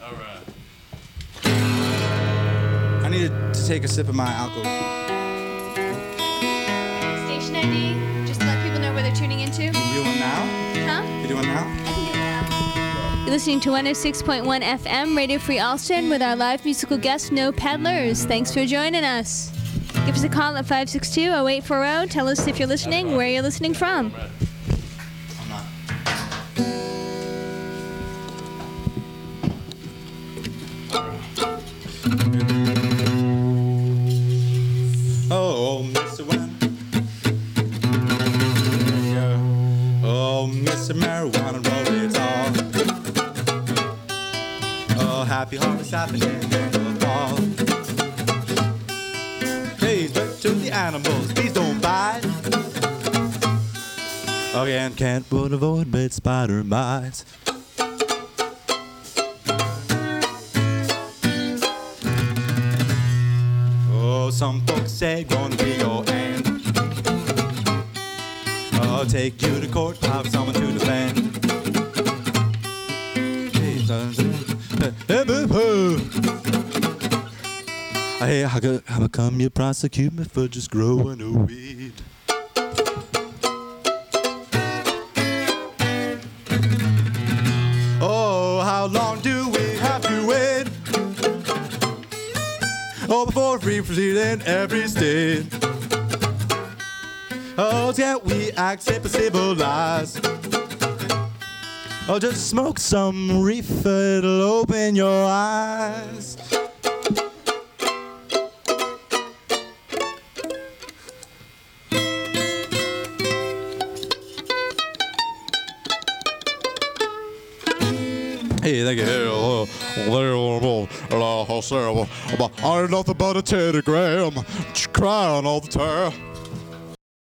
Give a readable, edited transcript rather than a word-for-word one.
All right. I need to take a sip of my alcohol. Station ID, just to let people know where they're tuning into. You doing now? Huh? You doing now? I can do it now. You're listening to 106.1 FM, Radio Free Alston, with our live musical guest, No Peddlers. Thanks for joining us. Give us a call at 562-0840. Tell us if you're listening, where you're listening from. I'm not. Oh, Mr. Wham. Yeah. Oh, Mr. Marijuana, roll it all. Oh, happy harvest happening in the fall. Hey, back to the animals, please don't bite. Again, can't avoid bed spider bites. Oh, some folks say gonna be your end. I'll take you to court, I'll have someone to defend. Hey, how come you prosecute me for just growing a weed? Oh, how long do we have to wait? Oh, before free proceed in every state. Oh, can't we act simple civilized? Oh, just smoke some reefer, it'll open your eyes. Hey, thank you. I ain't nothing but a Teddy Graham, crying all the time.